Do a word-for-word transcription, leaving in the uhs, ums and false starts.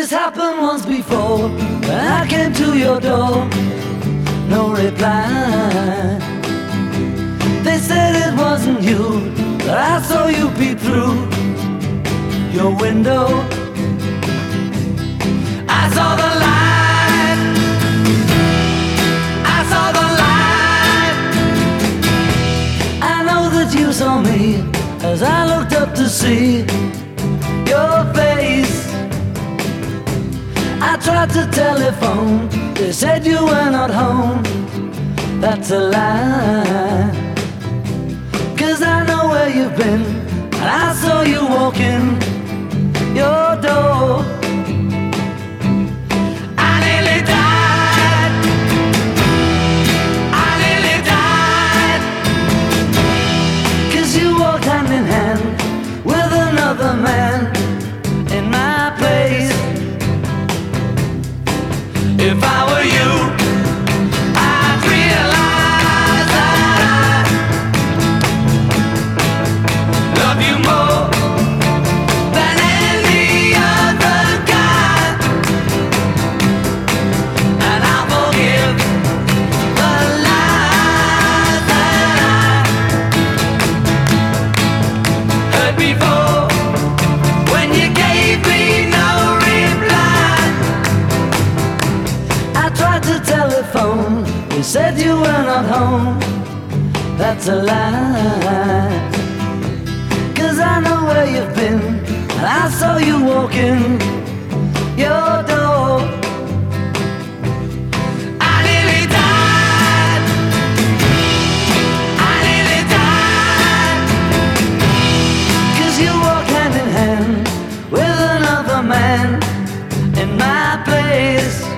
This happened once before, when I came to your door, no reply. They said it wasn't you, but I saw you peep through your window. I saw the light, I saw the light. I know that you saw me as I looked up to see your face. I tried to telephone, they said you were not home. That's a lie, 'cause I know where you've been, and I saw you walking your door. I nearly died, I nearly died, 'cause you walked hand in hand with another man in my place. If I were you, I'd realize that I love you more than any other guy, and I'll forgive the lies that I heard before when you gave me no reply. I tried to telephone, they said you were not home. That's a lie, 'cause I know where you've been, and I saw you walking your door. I nearly died, I nearly died, 'cause you walk hand in hand with another man in my place.